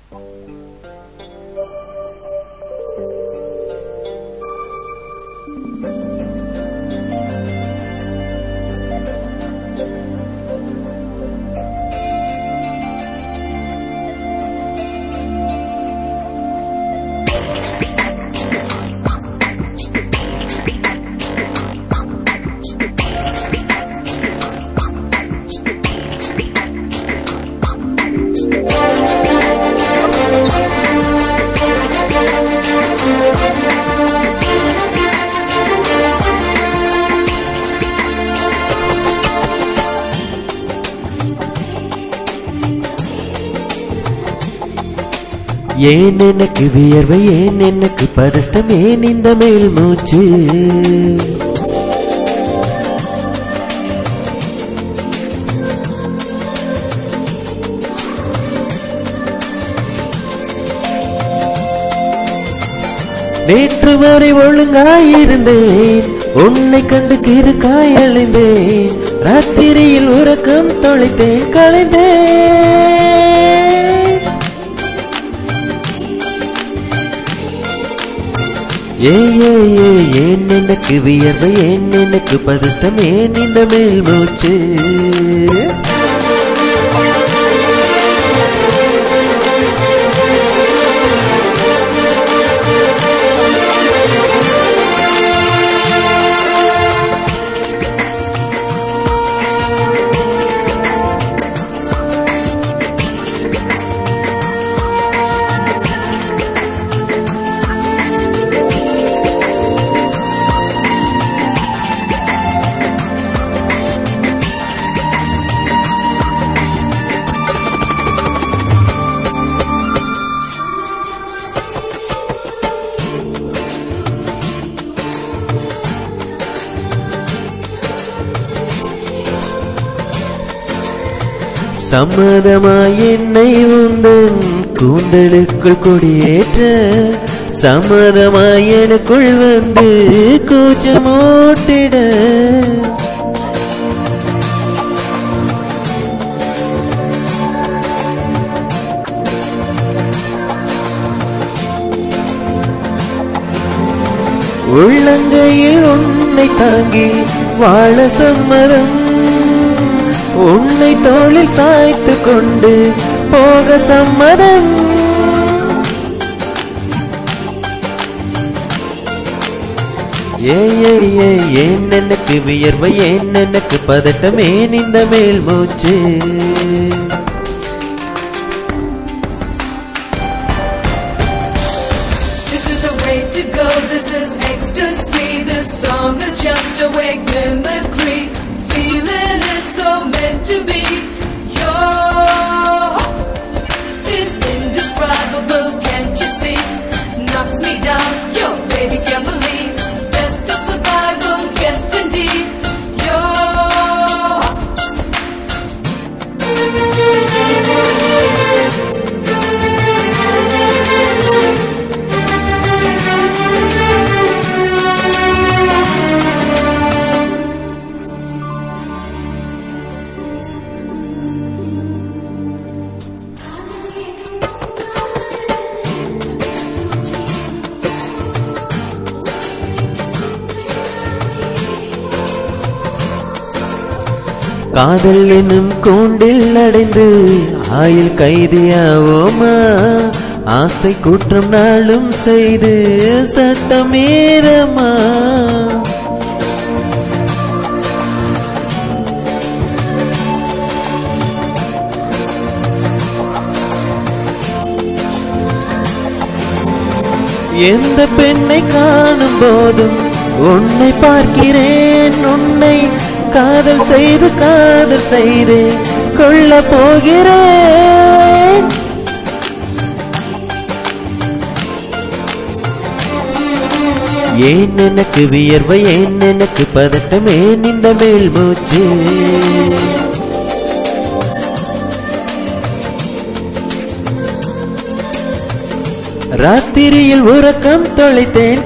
ஏன் எனக்கு வியர்வை, ஏன் எனக்கு பதஷ்டம், ஏன் இந்த மேல் மூச்சு? நேற்று வரை ஒழுங்காயிருந்தேன், உன்னை கண்டு கிறுக்காய் அழிந்தேன், ராத்திரியில் உறக்கம் தொலைத்தேன் கலைந்தேன். ஏன் எனக்கு வியர்வை, ஏன் எனக்கு பதஷ்டம், ஏன் இந்த மேல் மூச்சு? சம்மதமாய் என்னை உந்தன் கூந்தலுக்குள் கொடியேற்ற, சம்மதமாய் எனக்குள் வந்து கூச்சமோட்டிட, உள்ளங்கையில் உன்னை தாங்கி வாழ சம்மதம், உன்னை தோளில் சாய்த்து கொண்டு போக சம்மதம். ஏன் எனக்கு வியர்வை, ஏன் எனக்கு பதட்டம், ஏன் இந்த மேல் மூச்சு? This is the way to go, this is ecstasy, this song is just a wake mimicry. Feeling is so meant to be. Your is indescribable, can't you see? Knocks me down, your baby can't believe. Best of survival, yes indeed. காதல் என்னும் கூண்டில் அடைந்து ஆயுள் கைதியாவோமா? ஆசை குற்றம் நாளும் செய்து சட்டமீறமா? எந்த பெண்ணை காணும் போதும் உன்னை பார்க்கிறேன், உன்னை காதல் செய்து கொள்ள போகிறேன். ஏன் எனக்கு வியர்வை, ஏன் எனக்கு பதட்டம், ஏன் இந்த மேல் மூச்சு? ராத்திரியில் உறக்கம் தொலைத்தேன்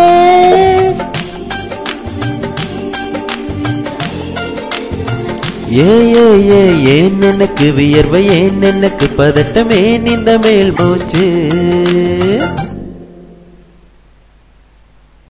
களைத்தேன். ஏன் எனக்கு வியர்வை, ஏன் எனக்கு பதட்டம், ஏன் இந்த மேல் மூச்சு?